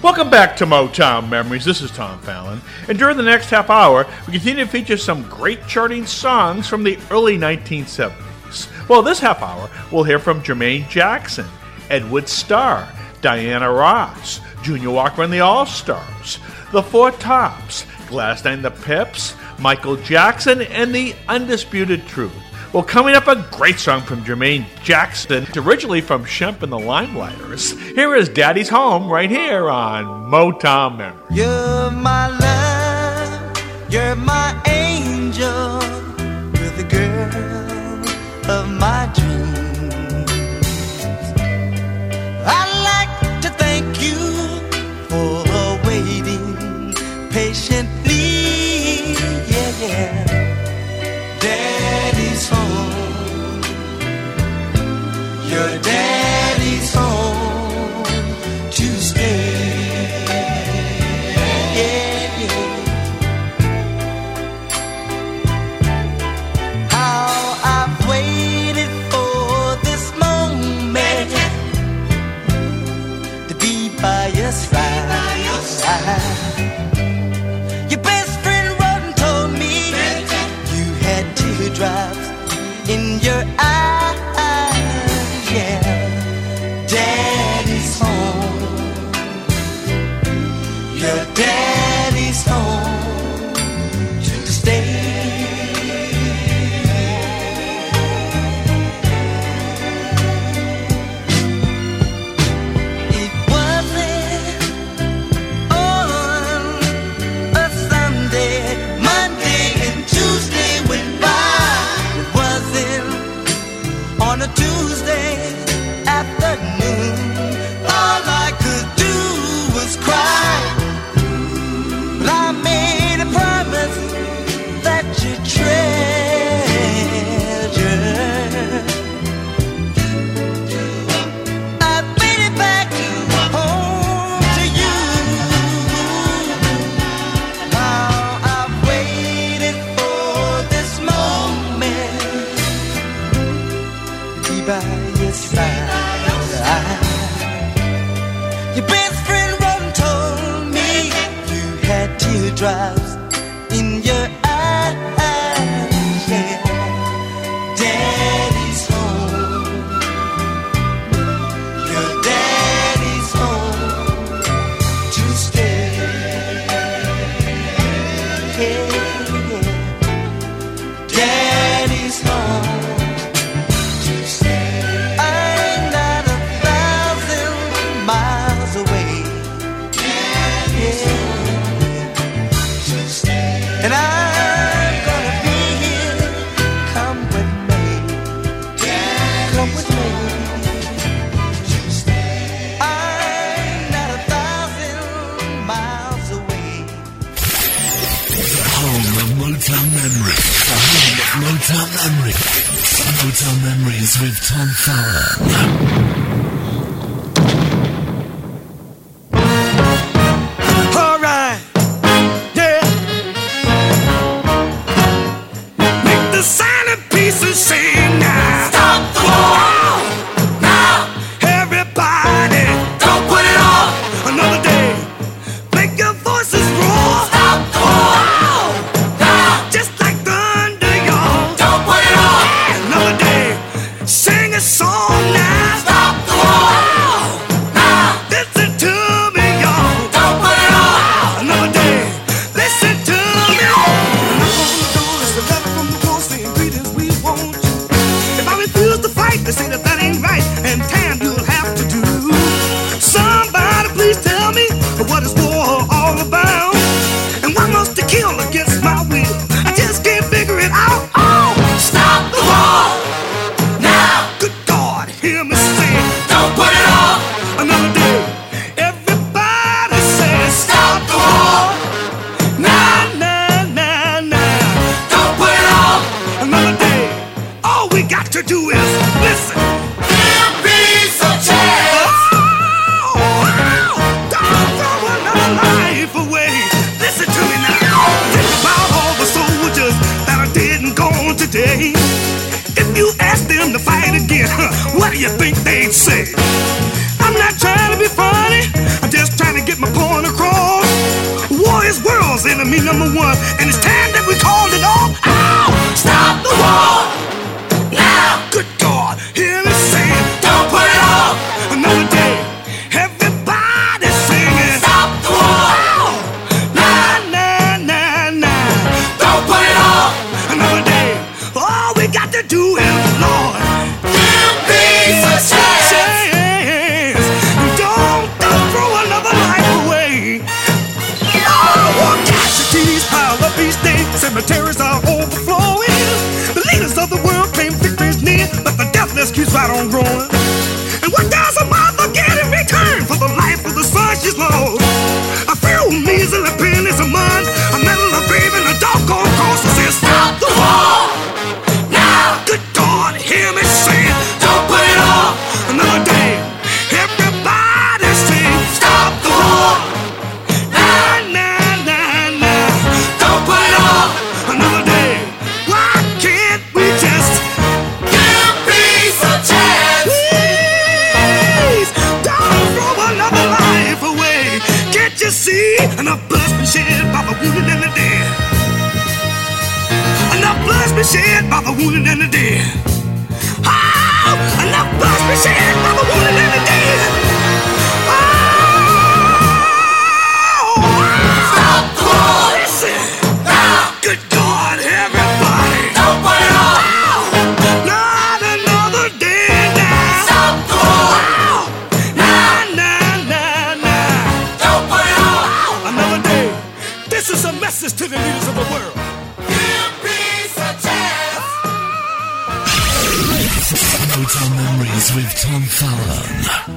Welcome back to Motown Memories. This is Tom Fallon. And during the next half hour, we continue to feature some great charting songs from the early 1970s. Well, this half hour, we'll hear from Jermaine Jackson, Edward Starr, Diana Ross, Junior Walker and the All-Stars, The Four Tops, Gladys Knight and the Pips, Michael Jackson, and The Undisputed Truth. Well, coming up, a great song from Jermaine Jackson. It's originally from Shemp and the Limelighters. Here is Daddy's Home right here on Motown Memories. You're my love, you're my angel, you're the girl of my dreams. I'd like to thank you for waiting patiently, yeah. Daddy's home, your daddy's home to stay, yeah, yeah. How I've waited for this moment to be by your side. Your best friend wrote and told me you had teardrops in your eyes, yeah. Daddy's home, your daddy's home to stay. It wasn't on a Sunday, Monday and Tuesday went by. It wasn't on a Tuesday afternoon. All I could do was cry. But I made a promise that you treasure. I made it back home to you. Now I've waited for this moment to be by your side. Your best friend wrote and told me you had teardrops in your eyes, yeah. Daddy's home, your daddy's home to stay, yeah. Daddy's home to stay. I'm not 1,000 miles away, yeah. And I'm gonna be here. Come with me, come with me. I'm not 1,000 miles away. Home of Motown Memory. The home of Motown Memory. Motown Memories with Tom Fallon. All right, yeah. Make the silent pieces sing now. Stop the war now. Everybody, don't put it off another day. Make your voices roar. Stop the war now. Just like thunder, y'all. Don't put it off another day. Sing a song now. Stop the war now. Listen to me, y'all. Don't put it off another day. Listen to me. And I'm gonna do is a letter from the war saying greetings, we want you. If I refuse to fight, they say that ain't right, and time you'll have to do. Somebody please tell me what is war all about, and why must they kill against my will? I just can't figure it out. Oh, stop the war now. Good God, hear me say, don't put it off another day. Everybody says, stop the war. Nah, nah, nah, nah. Don't put it off another day. All we got to do is listen. Give peace a chance. Oh, don't throw another life away. Listen to me now. Think about all the soldiers that are dead and gone today. If you ask them to fight again, what do you think they'd say? I'm not trying to be funny, I'm just trying to get my point enemy number one, and it's time that we called it off. Ow! Stop the war now. Good God, hear me saying, don't put it off another day. Everybody singing, stop the war. Nah, nah, nah, nah. Don't put it off another day. All we got to do is, Lord, give peace a chance. Don't throw another life away. Oh, war casualties pile up each day. Cemeteries are overflowing. The leaders of the world claim victory's near, but the death list keeps right on growing. And what does a mother get in return for the life of the son she's lost? A few measly pennies a month, a medal, a grave, and a doggone cross that says, stop the war now. Good God, hear me saying, don't put it off another day. Everybody sing, stop the war. Nah, nah, nah, nah. Don't put it off another day. Why can't we just give peace a chance? Please, don't throw another life away. Can't you see enough blood's been shed by the wounded and the dead? Enough blood's been shed by the wounded and the dead. Oh, enough blood's been shed by the wounded and the dead. Oh, stop the war. Listen. Now. Good God, everybody. Don't put it off. Not another day now. Stop the war. Nah, nah, nah, nah. Don't put it off another day. This is a message to the leaders of the world. Give peace a chance. Motown Memories with Tom Fallon.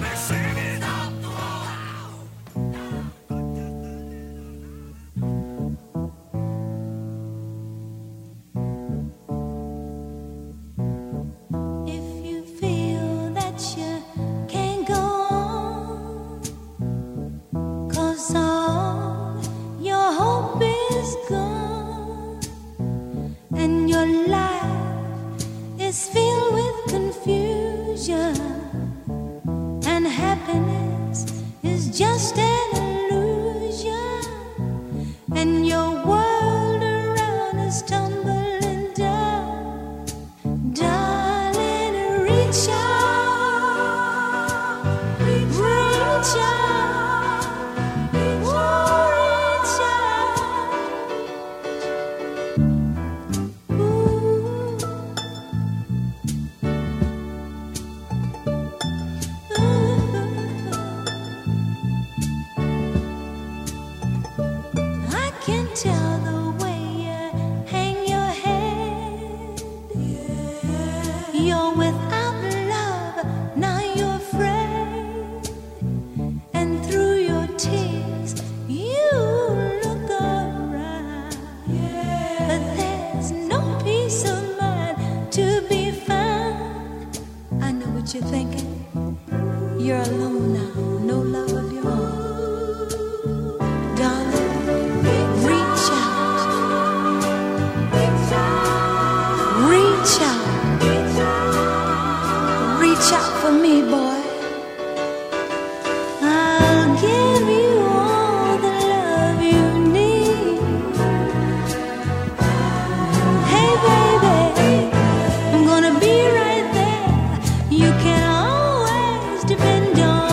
If you feel that you can't go on, 'cause all your hope is gone, and your life is filled with confusion, and happiness is just an illusion, and your world around is tumbling down. Darling, reach out, reach out, reach out. I can tell the way you hang your head. You're without love, now you're afraid. And through your tears, you look around. But there's no peace of mind to be found. I know what you're thinking. You're alone now, no love of your own. Darling, reach out. Reach out. Reach out for me, boy. I'll give you all the love you need. Hey, baby, I'm gonna be right there. You can always depend on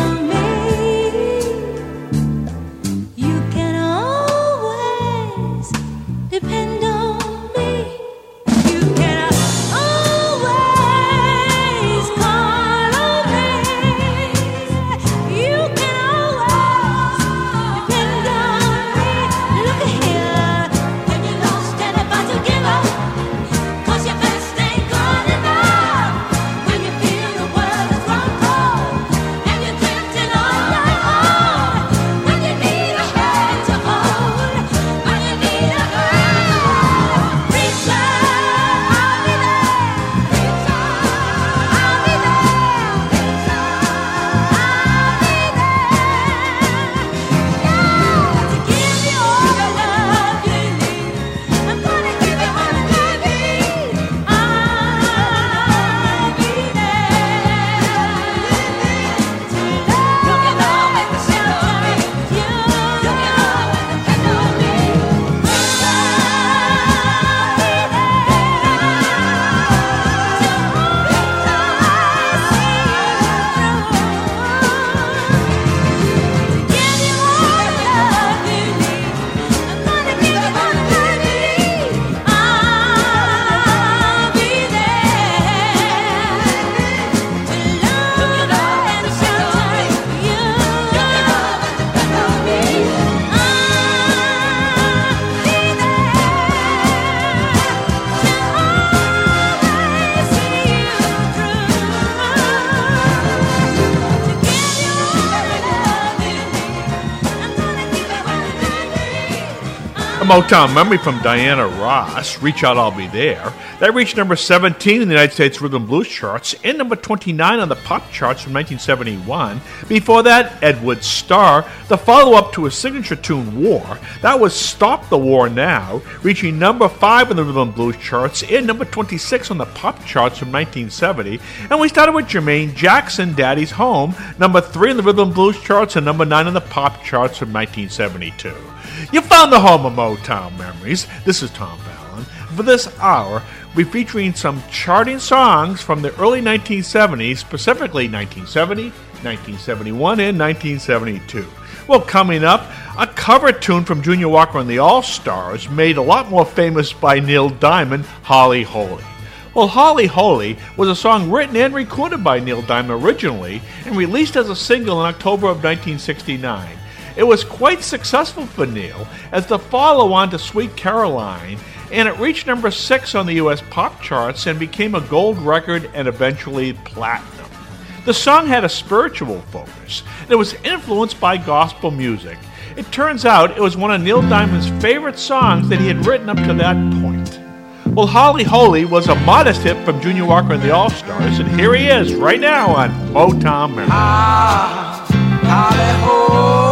A Motown memory from Diana Ross, Reach Out, I'll Be There. That reached number 17 in the United States Rhythm and Blues charts and number 29 on the pop charts from 1971. Before that, Ed Wood's Star, the follow-up to his signature tune, War. That was Stop the War Now, reaching number 5 in the Rhythm and Blues charts and number 26 on the pop charts from 1970. And we started with Jermaine Jackson, Daddy's Home, number 3 in the Rhythm and Blues charts and number 9 on the pop charts from 1972. You found the home of Motown memories. This is Tom Fallon. For this hour, we're featuring some charting songs from the early 1970s, specifically 1970, 1971, and 1972. Well, coming up, a cover tune from Junior Walker and the All-Stars, made a lot more famous by Neil Diamond, Holly Holy. Well, Holly Holy was a song written and recorded by Neil Diamond originally and released as a single in October of 1969. It was quite successful for Neil as the follow-on to Sweet Caroline, and it reached number 6 on the U.S. pop charts and became a gold record and eventually platinum. The song had a spiritual focus. It was influenced by gospel music. It turns out it was one of Neil Diamond's favorite songs that he had written up to that point. Well, Holly Holy was a modest hit from Junior Walker and the All-Stars, and here he is right now on Motown Memories. Holly Holy.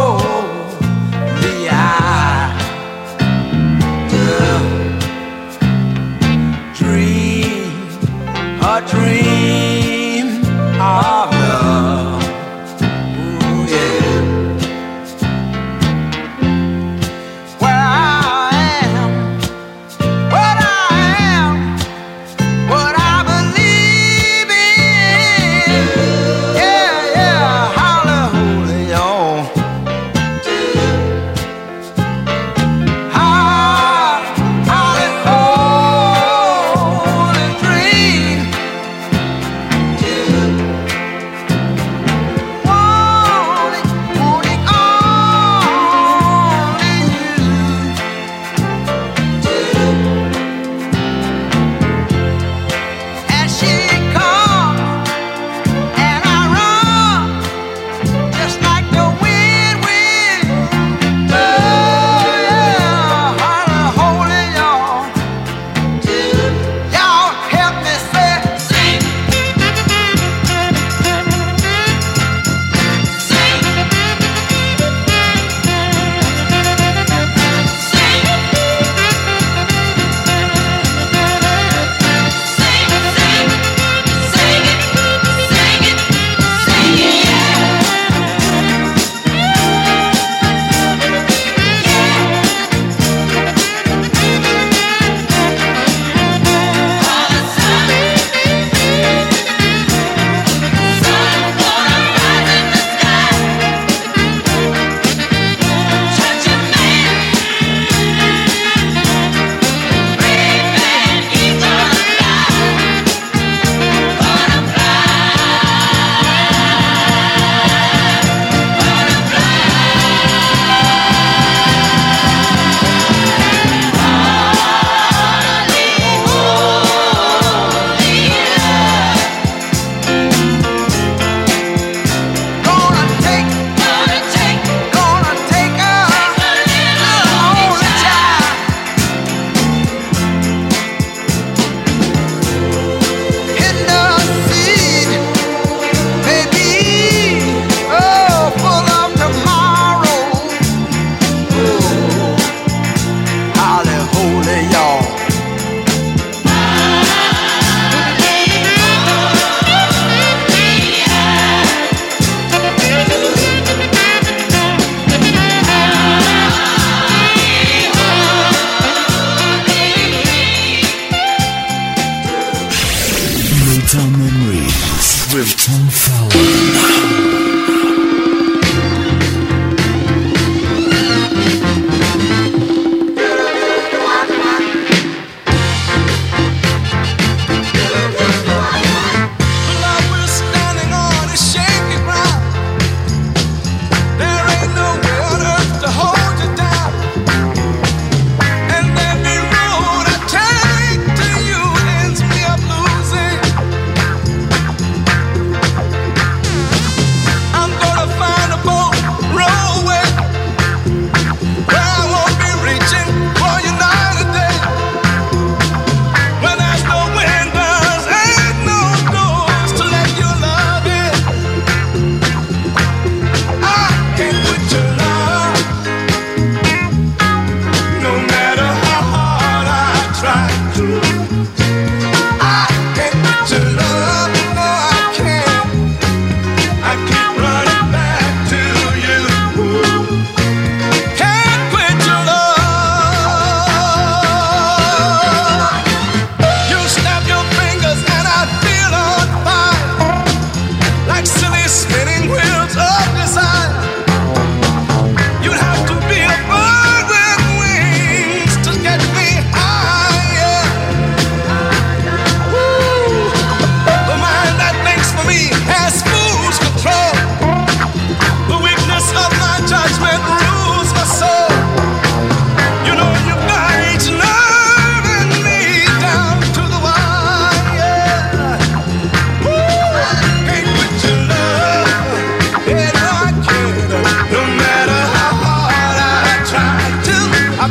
A dream of love. Ooh, yeah. Where I am, what I am, what I believe in. Yeah, yeah, hallelujah. with Tom Fallon.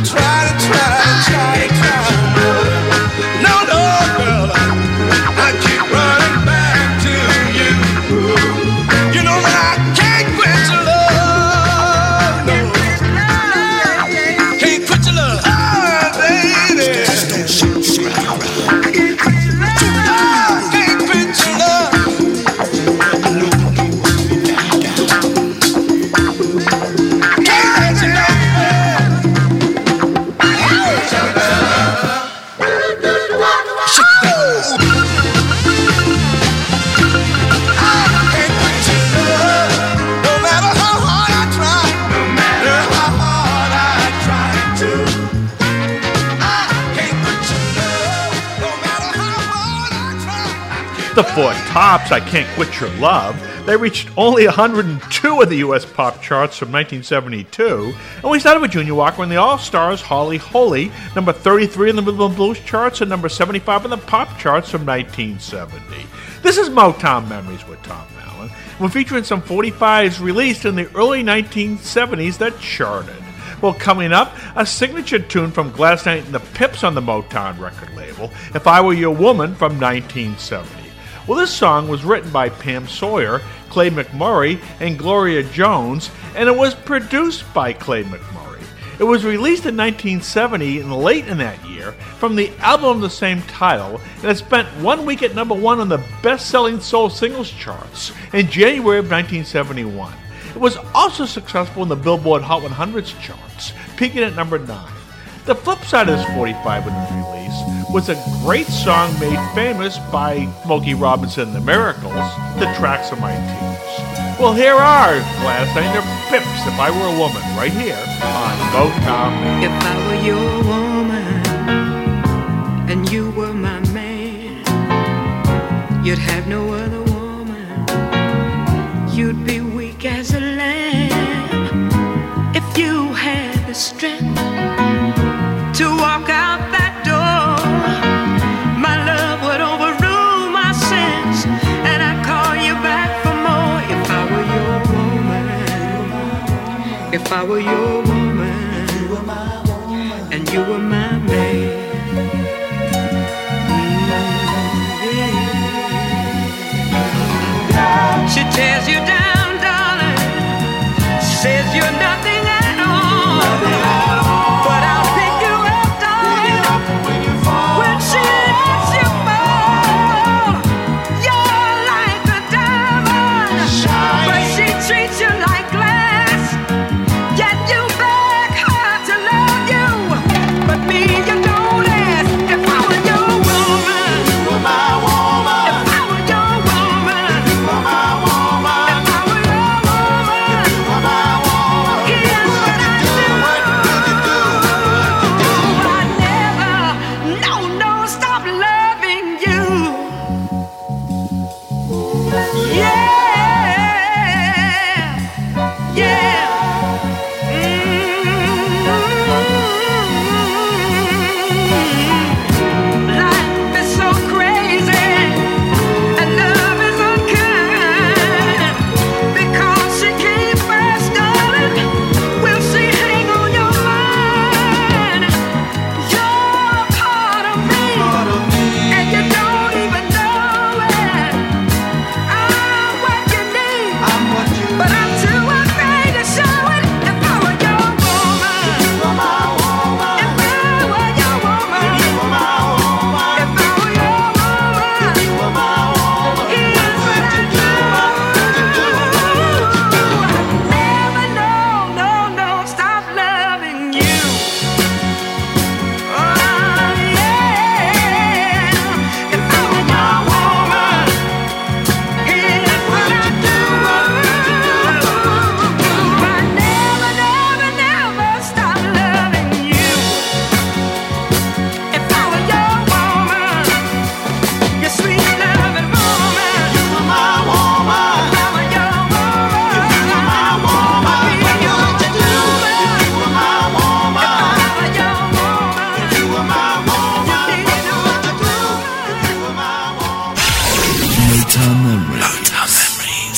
The Four Tops, I Can't Quit Your Love. They reached only 102 of the U.S. pop charts from 1972. And we started with Junior Walker and the All-Stars, Holly Holy, number 33 in the Rhythm and Blues charts and number 75 in the pop charts from 1970. This is Motown Memories with Tom Allen. We're featuring some 45s released in the early 1970s that charted. Well, coming up, a signature tune from Gladys Knight and the Pips on the Motown record label, If I Were Your Woman from 1970. Well, this song was written by Pam Sawyer, Clay McMurray, and Gloria Jones, and it was produced by Clay McMurray. It was released in 1970 and late in that year from the album of the same title, and it spent 1 week at number 1 on the best-selling soul singles charts in January of 1971. It was also successful in the Billboard Hot 100s charts, peaking at number 9. The flip side of this 45 when it was released was a great song made famous by Smokey Robinson and the Miracles, The Tracks of My Tears. Well, here are Gladys Knight and their Pips, If I Were a Woman, right here on Motown. If I were your woman and you were my man, you'd have no other woman. You'd be weak as a lamb if you had the strength to walk out that door. My love would overrule my sins, and I'd call you back for more. If I were your woman, if I were your woman, and you were my man. Yeah. She tears you down, darling, says you're nothing at all, but I'll pick you up, darling, when she lets you fall. You're like a diamond, but she treats you like glass. Yet you beg her to love you, but me you don't ask. If I were your woman, you were my woman. If I were your woman, you were my woman. If I were your woman, you were my woman. Here's what I do. I never, no, stop loving you. Yeah. Life is so crazy and love is unkind, because she came first, darling. Will she hang on your mind? You're a part of me, and you don't even know it. I'm what you need, but I'm too afraid to show it. If I were your woman, if I were your woman, if I were your woman, here's what I do. Never, no, stop loving you. Oh, yeah. If I were your woman, here's what I do. I never stop loving you. If I were your woman, your sweet loving woman, you were my woman. If I were your woman, you were my woman. I'd be your woman. If you were my woman, if I were your woman, if you were my woman, you'd be your woman. If you were my woman. Motown Memories. Motown Memories.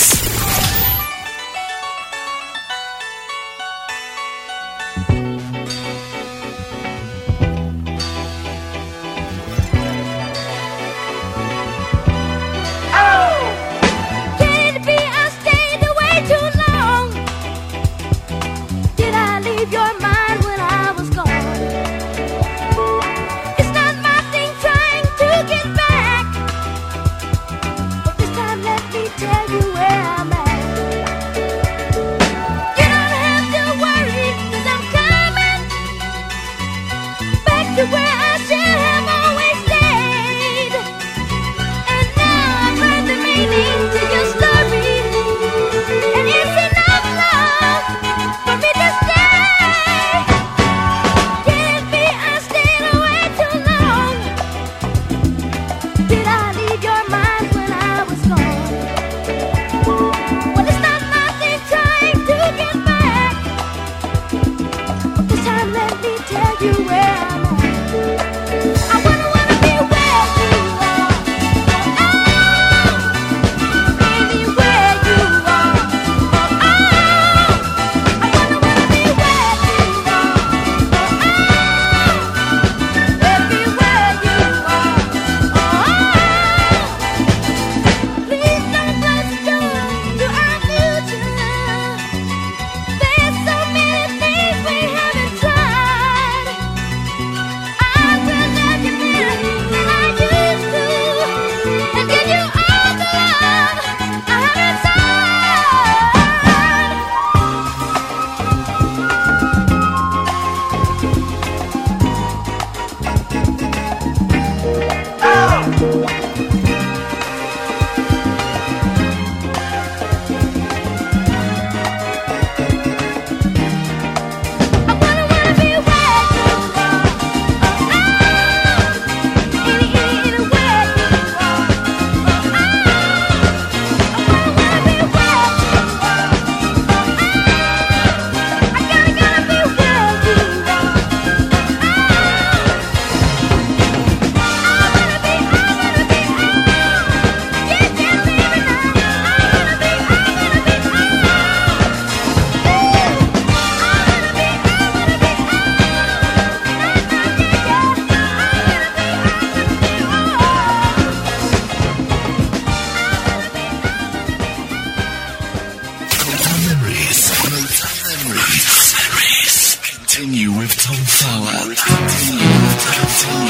Continue with Tom Fowler. Continue with Tom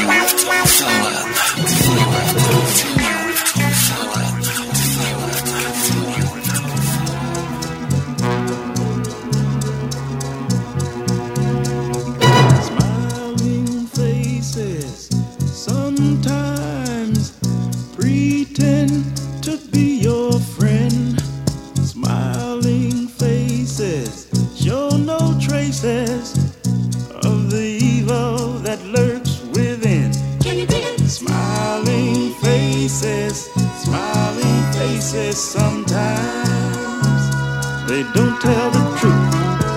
Fowler. Continue with Tom Fowler. Smiling faces sometimes pretend to be your friend. Smiling faces show no traces of the evil that lurks within. Smiling faces sometimes they don't tell the truth.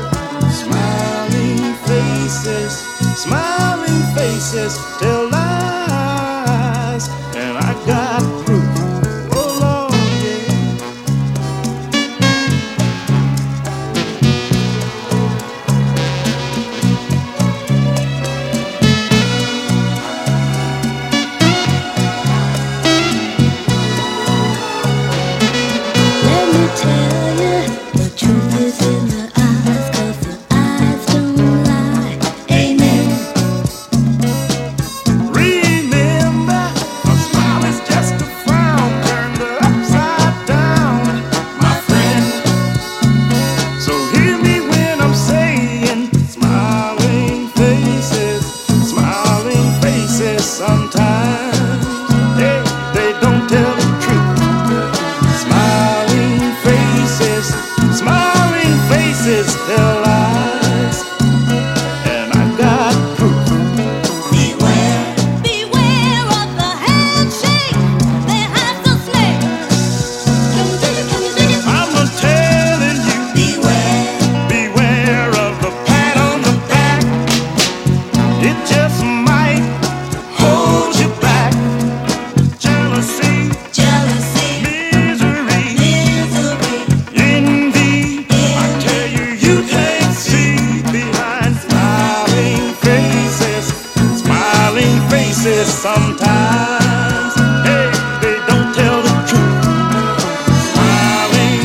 Smiling faces tell lies, and I got proof. Oh Lord, yeah. Let me tell you, the truth is in the eyes, 'cause the eyes don't lie. Amen. Remember, a smile is just a frown turned upside down, my friend. So hear me when I'm saying, smiling faces sometimes they don't tell the truth. Smiling faces tell lies, and I got proof. Beware of the handshake that has the snake. Can you dig it? I'm not telling you, beware of the pat on the back. It just might hold you back. Jealousy, misery, envy. I tell you, you can't see behind smiling faces sometimes. Hey, they don't tell the truth. Smiling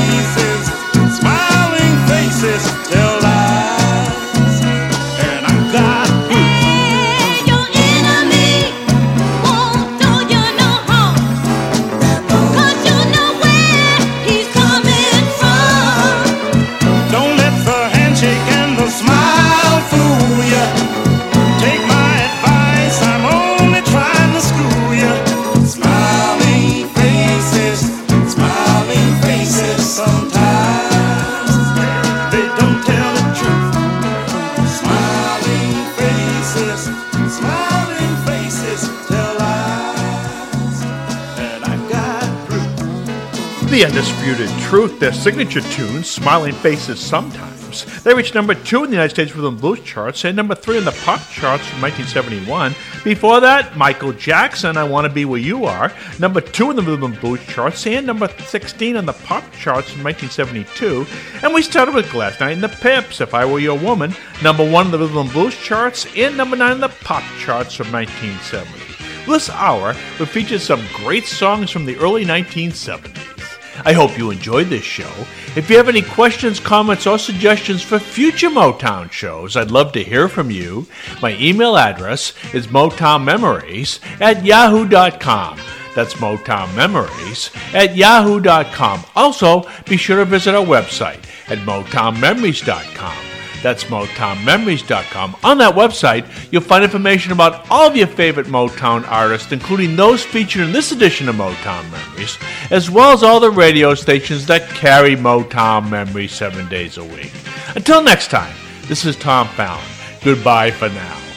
faces tell lies, and I got proof. Hey, your enemy won't do you no harm, 'cause you know where he's coming from. Don't let the handshake and the smile fool you. Take my The Undisputed Truth, their signature tune, Smiling Faces Sometimes. They reached number 2 in the United States Rhythm and Blues charts and number 3 in the pop charts from 1971. Before that, Michael Jackson, I Want to Be Where You Are, number 2 in the Rhythm and Blues charts and number 16 on the pop charts from 1972. And we started with Gladys Knight and the Pips, If I Were Your Woman, number 1 in the Rhythm and Blues charts and number 9 in the pop charts from 1970. This hour will feature some great songs from the early 1970s. I hope you enjoyed this show. If you have any questions, comments, or suggestions for future Motown shows, I'd love to hear from you. My email address is motownmemories@yahoo.com. That's motownmemories@yahoo.com. Also, be sure to visit our website at motownmemories.com. That's motownmemories.com. On that website, you'll find information about all of your favorite Motown artists, including those featured in this edition of Motown Memories, as well as all the radio stations that carry Motown Memories 7 days a week. Until next time, this is Tom Fallon. Goodbye for now.